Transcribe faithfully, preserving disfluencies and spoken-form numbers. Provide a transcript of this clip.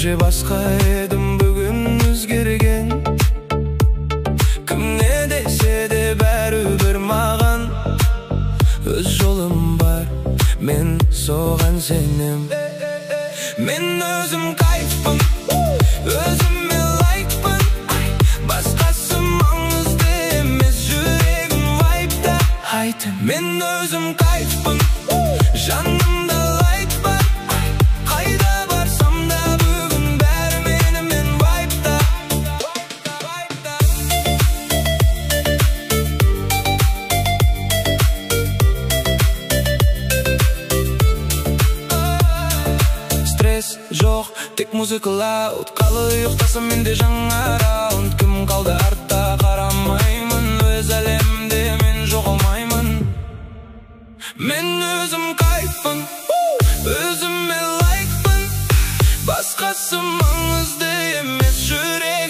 кеше басқа едім, бүгін өзгерген. Кім не десе де бәрібір маған өз жолым бар, мен соған сенем. Мен өзім кайфпын, өзіме лайкпын, басқасы маңызды емес, жүрегім вайпта. Мен өзім кайфпын, жанымда лайк бар, қайда барсам да бүгін бәрі менімен вайпта. Стресс жоқ, тек музыка лауд, қалай ұйықтасам менде жаңа раунд. Кім қалды артта қарамаймын, өз әлемде мен жоғалмаймын. Мен өзім кайфпын, өзіме лайкпын, басқасы маңызды емес, жүрегім